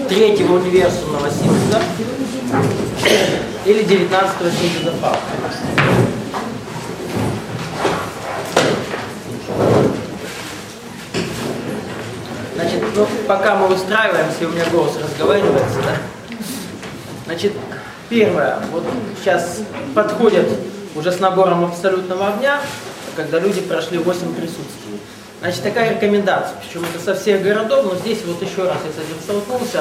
третьего универсумного синтеза или 19-го синтеза Фауста. Значит, ну, пока мы устраиваемся, у меня голос разговаривается, да? Значит, первое, вот сейчас подходят уже с набором абсолютного огня, когда люди прошли 8 присутствий. Значит, такая рекомендация, причем это со всех городов, но здесь вот еще раз я с этим столкнулся.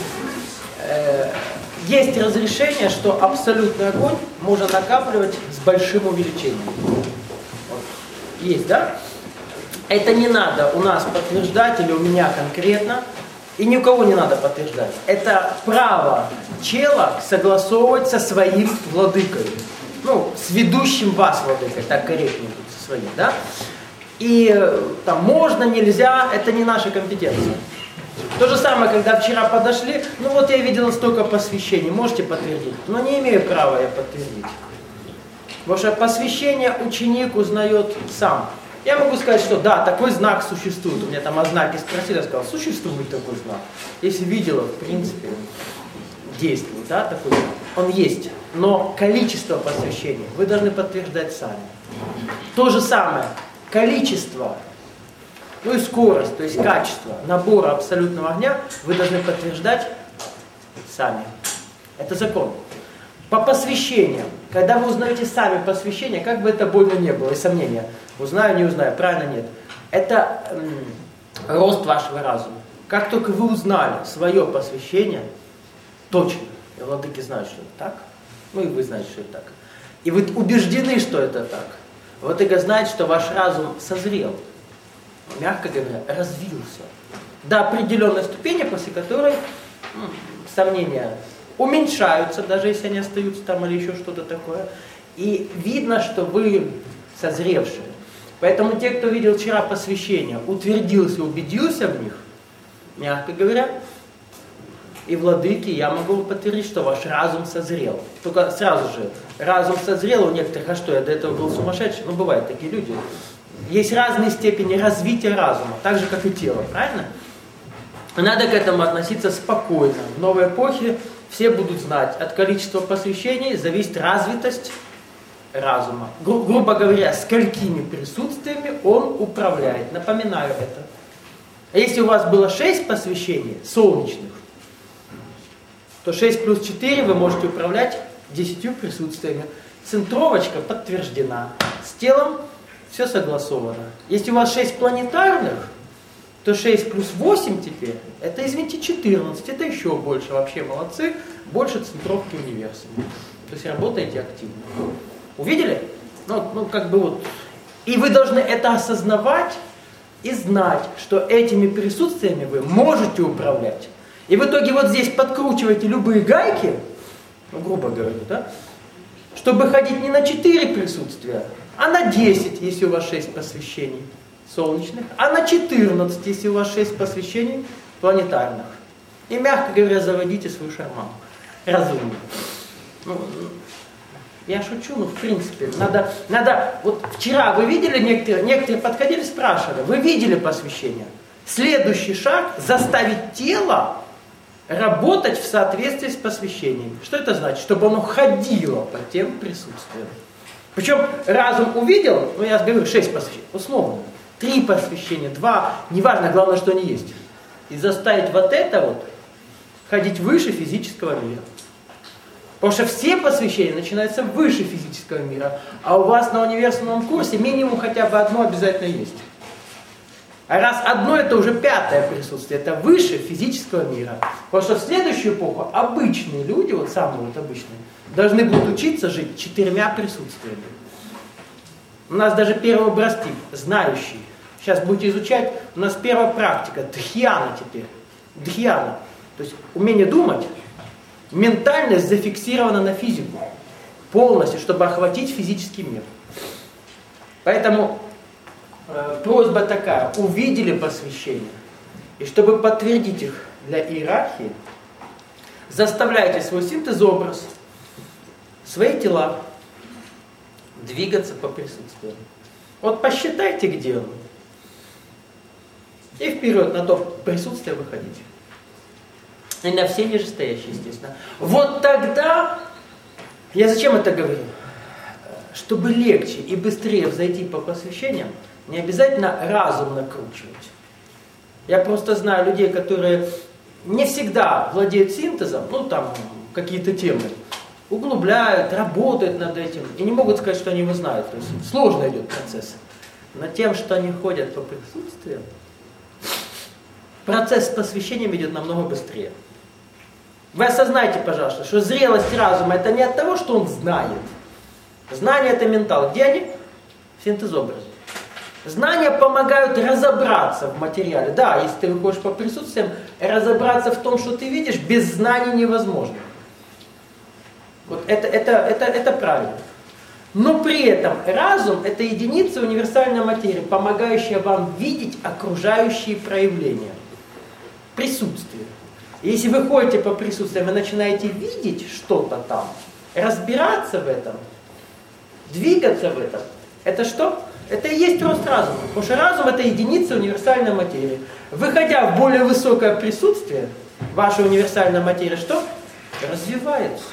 Есть разрешение, что абсолютный огонь можно накапливать с большим увеличением. Вот. Есть, да? Это не надо у нас подтверждать, или у меня конкретно, и ни у кого не надо подтверждать. Это право чела согласовывать со своим владыкой. Ну, с ведущим вас владыкой, так корректнее будет, со своим, да? И там можно, нельзя, это не наша компетенция. То же самое, когда вчера подошли, ну вот я видел столько посвящений, можете подтвердить? Но не имею права я подтвердить. Потому что посвящение ученик узнает сам. Я могу сказать, что да, такой знак существует. У меня там о знаке спросили, я сказал, существует такой знак. Если видела, в принципе, действует, да, такой знак. Он есть. Но количество посвящений вы должны подтверждать сами. То же самое, количество, ну и скорость, то есть качество набора абсолютного огня вы должны подтверждать сами. Это закон. По посвящениям, когда вы узнаете сами посвящения, как бы это больно не было, и сомнения, узнаю, не узнаю, правильно, нет. Это рост вашего разума. Как только вы узнали свое посвящение, точно, и владыки знают, что это так, ну и вы знаете, что это так, и вы убеждены, что это так, владыка знает, что ваш разум созрел, мягко говоря, развился до определенной ступени, после которой сомнения уменьшаются, даже если они остаются там или еще что-то такое. И видно, что вы созревшие. Поэтому те, кто видел вчера посвящение, утвердился, убедился в них, мягко говоря, и владыки, я могу подтвердить, что ваш разум созрел. Только сразу же, разум созрел у некоторых, а что, я до этого был сумасшедший? Ну, бывают такие люди. Есть разные степени развития разума, так же, как и тело, правильно? Надо к этому относиться спокойно. В новой эпохе все будут знать, от количества посвящений зависит развитость разума. Грубо говоря, сколькими присутствиями он управляет. Напоминаю это. А если у вас было 6 посвящений солнечных, то 6 плюс 4 вы можете управлять 10 присутствиями. Центровочка подтверждена. С телом все согласовано. Если у вас 6 планетарных, то 6 плюс 8 теперь, это, извините, 14, это еще больше, вообще молодцы, больше центровки универсума. То есть работаете активно. Увидели? Ну, как бы вот. И вы должны это осознавать и знать, что этими присутствиями вы можете управлять. И в итоге вот здесь подкручиваете любые гайки, ну, грубо говоря, да, чтобы ходить не на 4 присутствия, а на 10, если у вас 6 посвящений солнечных, а на 14, если у вас 6 посвящений планетарных. И, мягко говоря, заводите свою шарманку. Разумно. Ну, я шучу, но в принципе, надо, вот вчера вы видели, некоторые подходили, спрашивали, вы видели посвящение? Следующий шаг – заставить тело работать в соответствии с посвящением. Что это значит? Чтобы оно ходило по тем присутствиям. Причем разум увидел, ну я говорю, 6 посвящений, условно. 3 посвящения, 2, неважно, главное, что они есть. И заставить вот это вот ходить выше физического мира. Потому что все посвящения начинаются выше физического мира, а у вас на универсальном курсе минимум хотя бы одно обязательно есть. А раз одно, это уже 5-е присутствие, это выше физического мира. Потому что в следующую эпоху обычные люди, вот самые вот обычные, должны будут учиться жить 4 присутствиями. У нас даже первый образтип, знающий. Сейчас будете изучать, у нас первая практика, дхьяна теперь. Дхьяна, то есть умение думать, ментальность зафиксирована на физику. Полностью, чтобы охватить физический мир. Поэтому просьба такая, увидели посвящение, и чтобы подтвердить их для иерархии, заставляйте свой синтез-образ, свои тела двигаться по присутствию. Вот посчитайте, где он. И вперед на то присутствие выходите. И на все нижестоящие, естественно. Вот тогда, я зачем это говорю? Чтобы легче и быстрее взойти по посвящениям, не обязательно разум накручивать. Я просто знаю людей, которые не всегда владеют синтезом, ну там какие-то темы, углубляют, работают над этим и не могут сказать, что они его знают. То есть сложно идет процесс. Но тем, что они ходят по присутствию, процесс посвящения идет намного быстрее. Вы осознайте, пожалуйста, что зрелость разума это не от того, что он знает. Знания это ментал. Где они? В синтезобразе. Знания помогают разобраться в материале. Да, если ты выходишь по присутствиям, разобраться в том, что ты видишь, без знаний невозможно. Вот это правильно. Но при этом разум это единица универсальной материи, помогающая вам видеть окружающие проявления. Присутствие. Если вы ходите по присутствиям, вы начинаете видеть что-то там, разбираться в этом, двигаться в этом, это что? Это и есть рост разума. Потому что разум это единица универсальной материи. Выходя в более высокое присутствие, ваша универсальная материя что? Развивается.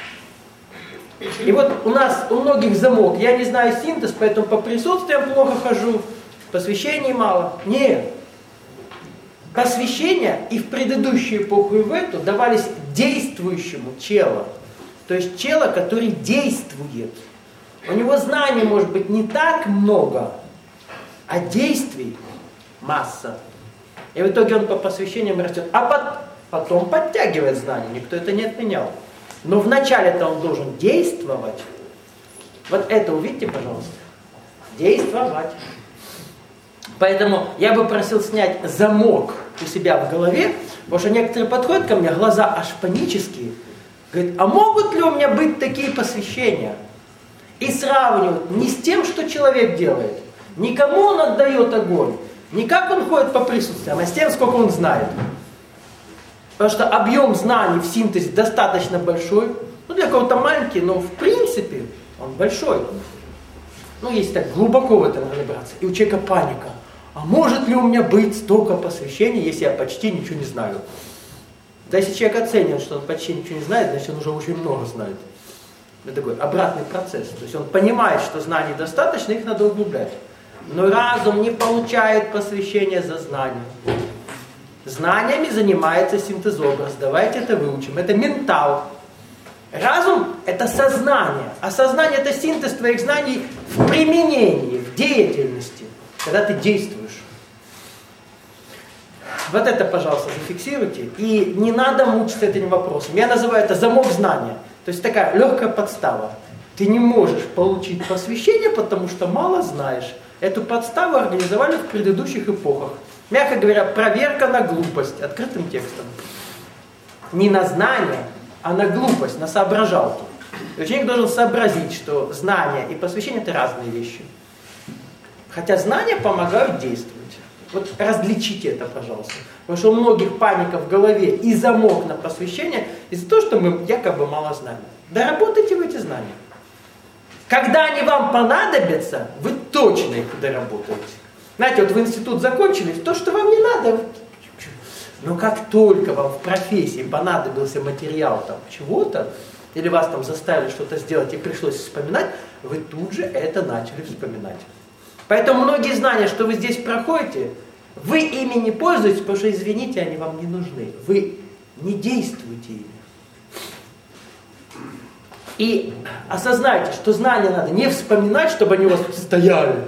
И вот у нас, у многих замок, я не знаю синтез, поэтому по присутствиям плохо хожу, посвящений мало. Нет. Посвящения и в предыдущую эпоху, и в эту давались действующему челу. То есть чело, который действует. У него знаний может быть не так много, а действий масса. И в итоге он по посвящениям растет. А потом подтягивает знания, никто это не отменял. Но вначале-то он должен действовать. Вот это увидите, пожалуйста. Действовать. Поэтому я бы просил снять замок у себя в голове, потому что некоторые подходят ко мне, глаза аж панические. Говорят, а могут ли у меня быть такие посвящения? И сравнивают не с тем, что человек делает, не кому он отдает огонь, не как он ходит по присутствиям, а с тем, сколько он знает. Потому что объем знаний в синтезе достаточно большой, ну для кого-то маленький, но в принципе он большой. Ну если так глубоко в этом разобраться. И у человека паника. А может ли у меня быть столько посвящений, если я почти ничего не знаю? Да если человек оценивает, что он почти ничего не знает, значит он уже очень много знает. Это такой обратный процесс. То есть он понимает, что знаний достаточно, их надо углублять. Но разум не получает посвящения за знания. Знаниями занимается синтезобраз. Давайте это выучим. Это ментал. Разум – это сознание. А сознание – это синтез твоих знаний в применении, в деятельности. Когда ты действуешь. Вот это, пожалуйста, зафиксируйте. И не надо мучиться этим вопросом. Я называю это замок знания. То есть такая легкая подстава. Ты не можешь получить посвящение, потому что мало знаешь. Эту подставу организовали в предыдущих эпохах. Мягко говоря, проверка на глупость, открытым текстом. Не на знание, а на глупость, на соображалку. И ученик должен сообразить, что знание и посвящение это разные вещи. Хотя знания помогают действовать. Вот различите это, пожалуйста. Потому что у многих паника в голове и замок на посвящение из-за того, что мы якобы мало знаем. Доработайте вы эти знания. Когда они вам понадобятся, вы точно их доработаете. Знаете, вот вы институт закончили, то, что вам не надо. Но как только вам в профессии понадобился материал там чего-то, или вас там заставили что-то сделать и пришлось вспоминать, вы тут же это начали вспоминать. Поэтому многие знания, что вы здесь проходите, вы ими не пользуетесь, потому что, извините, они вам не нужны. Вы не действуете ими. И осознайте, что знания надо не вспоминать, чтобы они у вас стояли.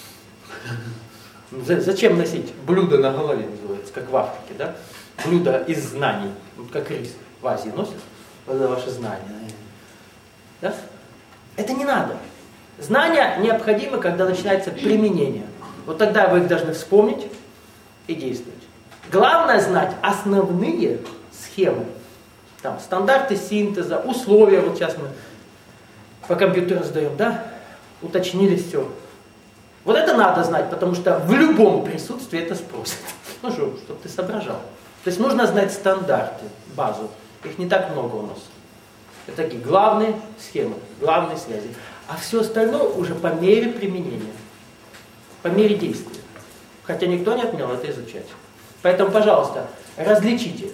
Зачем носить блюдо на голове, называется, как в Африке, да? Блюдо из знаний, вот как рис в Азии носят, вот это ваши знания. Да? Это не надо. Знания необходимы, когда начинается применение. Вот тогда вы их должны вспомнить и действовать. Главное знать основные схемы. Там, стандарты синтеза, условия, вот сейчас мы по компьютеру сдаем, да? Уточнили все. Вот это надо знать, потому что в любом присутствии это спросят. Ну что, чтобы ты соображал. То есть нужно знать стандарты, базу. Их не так много у нас. Это такие главные схемы, главные связи. А все остальное уже по мере применения, по мере действия. Хотя никто не отменял это изучать. Поэтому, пожалуйста, различите